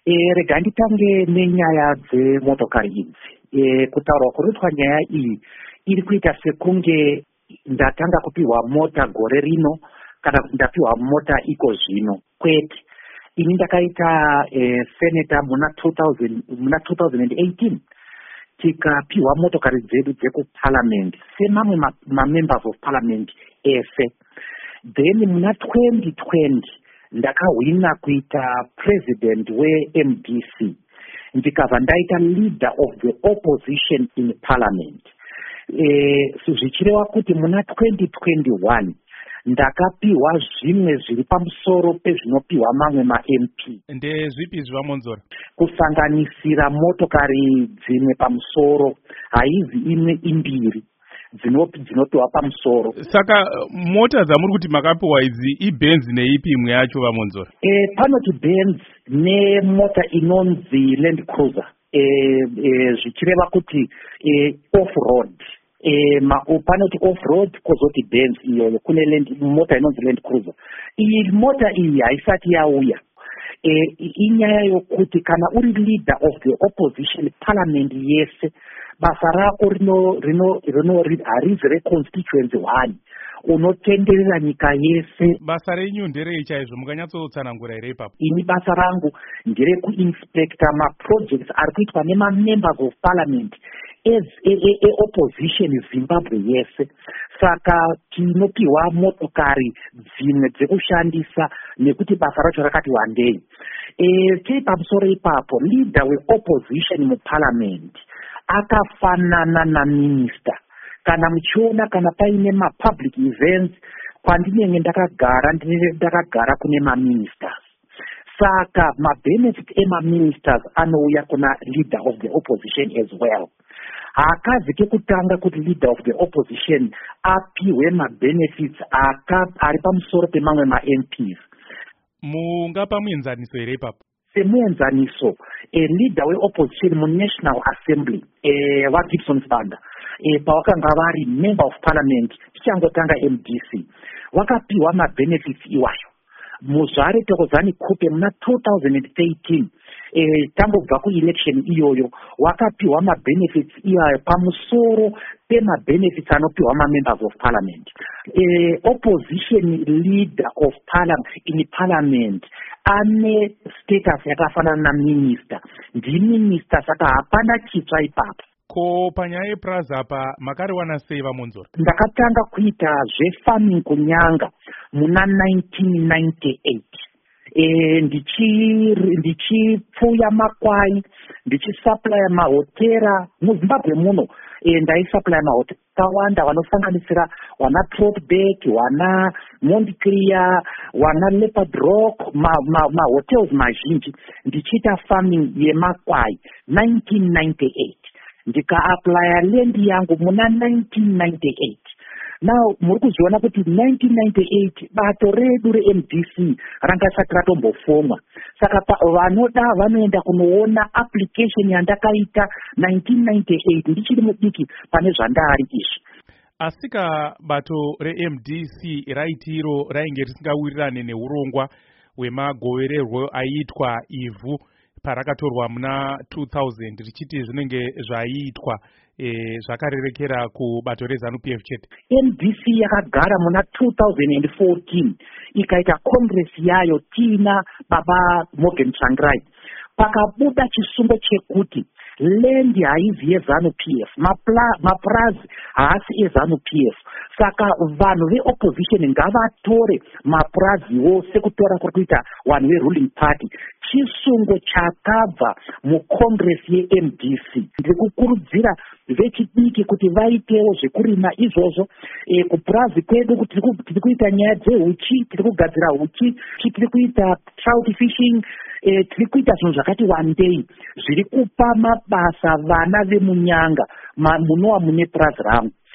Rega nditange nenyaya dzemotokari idzi. Kutaurwa kunoitwa nyaya iyi iri kuita sekunge ndatanga kupiwa mota gore rino kana kuti ndapiwa mota iko zvino. Kwete, ini ndakaita senator muna 2018 tikapiwa motokari dzedu dzekuparliament semamwe members of parliament ese. Then muna 2020 ndakahwina kuita president weMDC ndikabva ndaita leader of the opposition in parliament. Zvichireva kuti muna 2021 ndakapiwa zvimwe zviri pamusoro pezvinopiwa mamwe maMP. Ndezvipi zvamonzora? Kusanganisira motokari dzimwe pamusoro, haizi imwe imbiri dzinopiwa pamusoro. Saka mota dzamuri kuti makapiwa idzi iBenz neipi imwe yacho vamonzora? Panoti Benz nemota inonzi Land Cruiser. Zvichireva kuti off-road. Panoti off-road kozoti Benz iyoyo kune mota inonzi Land Cruiser. Iyi mota iyi haisati yauya. Inyaya yokuti kana uri leader of the opposition parliament yese, basa rako harizi reconstituency 1 unotenderera nyika yese. Basa renyu nderei chaizvo, mukanyatsotsanangura here ipapo? Ini basa rangu nderekuinspecta maprojects ari kuitwa nemamembers of parliament opposition Zimbabwe yese. Saka tinopiwa motokari dzimwe dzekushandisa nekuti basa racho rakati wandei. Tiri pamusoro ipapo, leader weopposition muparliament akafanana naminister. Kana muchiona kana paine mapublic events kwandinenge ndakagara kune maministers. Saka mabenefit emaministers anouya kuna leader of the opposition as well. Haakazi kekutanga kuti leader of the opposition apiwe mabenefits ari pamusoro pemamwe maMPs. Mungapa muenzaniso here ipapo? Semuenzaniso, leader weopposition muNational Assembly vaGibson Sibanda, pavakanga vari member of parliament tichangotanga MDC, vakapiwa mabenefits iwayo. Muzvare Thokozani Kupe muna 2013 tambobva kuelection iyoyo wakapiwa mabenefits iwayo pamusoro pemabenefits anopiwa mamembers of parliament. Opposition leader of parliament ane status yakafanana naminister, ndiminister, saka hapana chitsva ipapo. Ko panyaya yePraza apa makariwana sei vamonzora? Ndakatanga kuita zvefarming kunyanga muna 1998. Ndichipfuya makwai, ndichisupply mahotera muZimbabwe muno. Ndaisupply mahotera akawanda vanosanganisira wana Trotback, wana Mondclear, wana Leopard Rock, mahotels mazhinji. Ndichiita farming yemakwai 1998. Ndika-applya land yangu muna 1998. Now muri kuziona kuti 1998 bato redu reMDC rangasati ratombofomwa. Saka vanoda vanoenda kunoona application yandakaita 1998 ndichiri mudiki pane zvandari izvi. Asika bato reMDC raitiro rainge risingawirirane neurongwa hwemagovererwo aiitwa ivhu parakatorwa muna 2000 richiti zvinenge zvaiitwa zvakarerekera kubato reZANU-PF chete. MDC yakagara muna 2014 ikaita congress yayo tina baba Morgan Tsvangirai. Pakabuda chisungo chekuti land haizi yeZANU-PF, mapurazi haasi eZANU-PF. Saka vanhu veopposition ngavatore mapuraziwo sekutora kuri kuita vanhu veruling party. Chisungo chakabva mucongress yeMDC. Ndiri kukurudzira vechidiki kuti vaitewo zvekurima izvozvo. Kupurazi kwedu tiri kuita nyaya dzehuchi, tiri kugadzira huchi, tiri kuita trout fishing, tiri kuita zvinhu zvakati wandei zviri kupa mabasa vana vemunyanga munova mune purazi rangu.